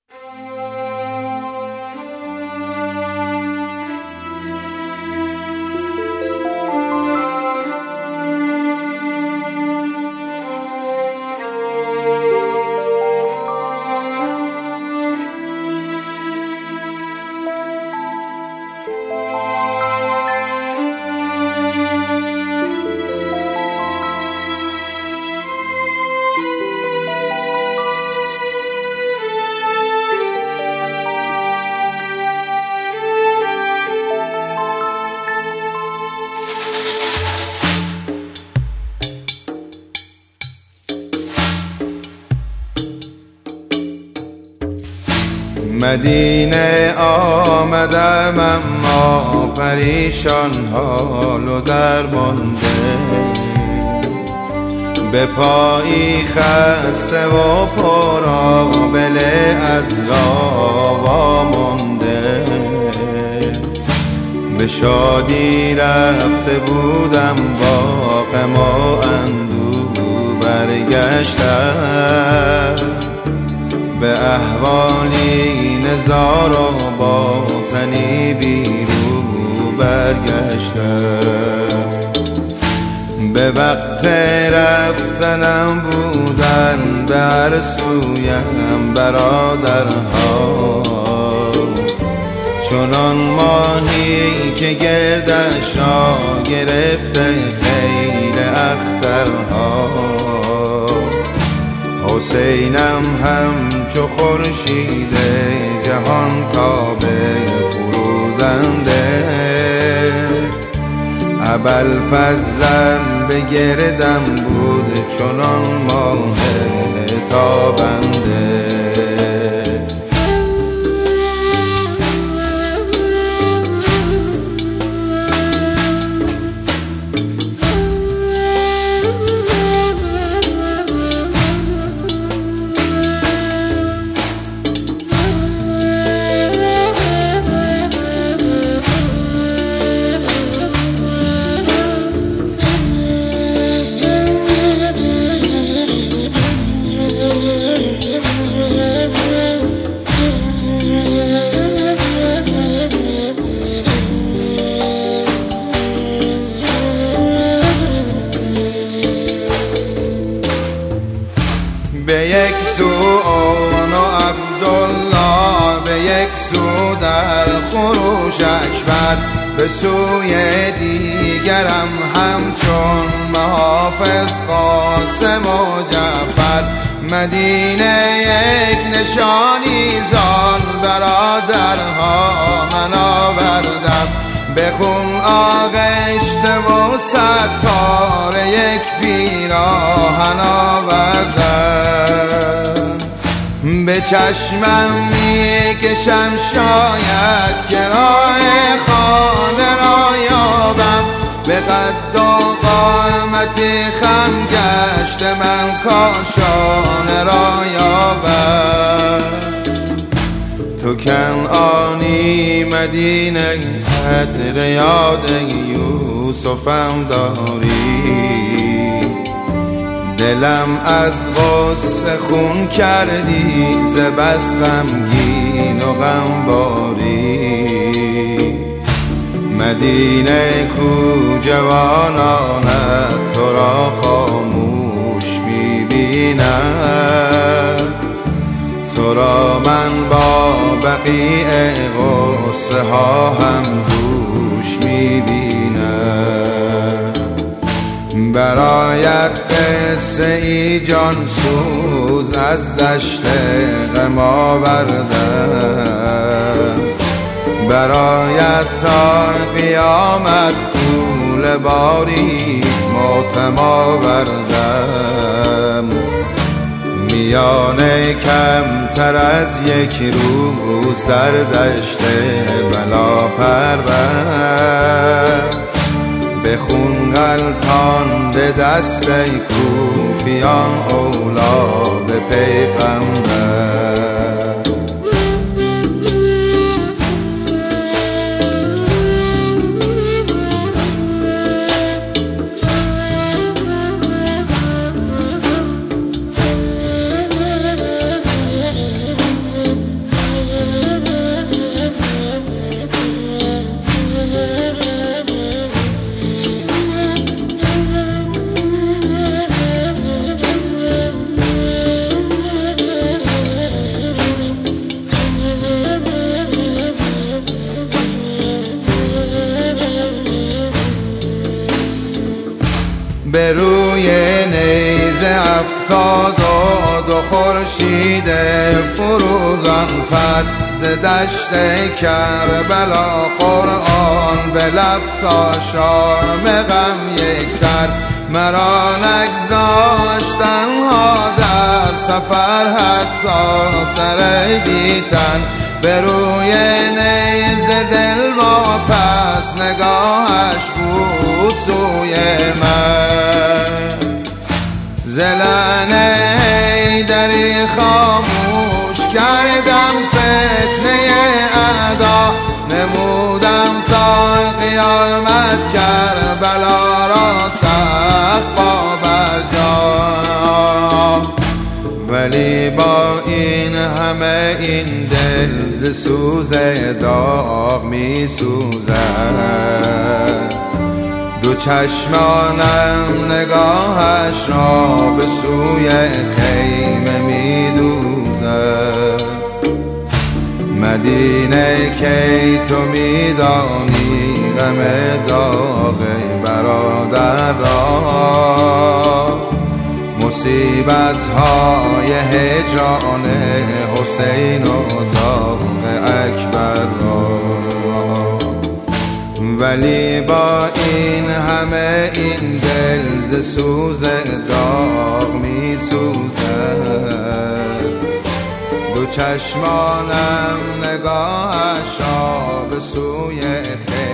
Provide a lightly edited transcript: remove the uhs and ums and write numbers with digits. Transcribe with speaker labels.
Speaker 1: مدینه آمدم اما پریشان حال و درمانده، به پایی خسته و پرآبله از راه وامانده. به شادی رفته بودم با غم و اندوه برگشتم، به احوالی نزار و باطنی بیرو برگشتم. به وقت رفتنم بودن به هر سویم برادرها، چنان ماهی که گردش را گرفته خیل اخترها. حسینم همچو خورشید جهان تاب فروزنده، ابوالفضلم به گردم بود چنان ماه تابنده. به یک سو آن و عبدالله، به یک سو در خروش اکبر، به سوی دیگرم همچون محافظ قاسم و جعفر. مدینه یک نشانی زان برادرها من آوردم، به خون آغشته و صد پاره یک پیراهن آوردم. به چشمم می کشم شاید که راه خانه را یابم، به قد و قامتی خم گشت من کاشانه را یابم. تو کنعانی مدینه عطر یاد یوسفم داری، دلم از غصه خون کردی ز بس غمگین و غمباری. مدینه کو جوانانت تو را خاموش می‌بینم، تو را من با بقیع غصه ها هم دوش می‌بینم. برایت قصه ای جان سوز از دشت غم آوردم، برایت تا قیامت کوله باری ماتم آوردم. میانه کمتر از یک روز در دشت بلا پرور، به خون غلطان به دست کوفیان اولاد پیغمبر. خورشید فروزان فد ز دشت کربلا قرآن به لب تا شام غم یک سر مرا نگذاشتن ها در سفر حتی سر بیتن به روی نیز دل واپس نگاهش بود سوی من زلنه دری خاموش کردم فتنه اعدا نمودم تا قیامت کربلا را سخت با برجا ولی با این همه این دل ز سوز داغ می سوزد دو چشمانم نگاهش را به سوی خیمه می دوزد مدینه کی تو می دانی غم داغ برادر را مصیبت های هجران حسین و داغ اکبر را ولی با این همه این دل ز سوز داغ می سوزد دو چشمانم نگاهش را به سوی خیلی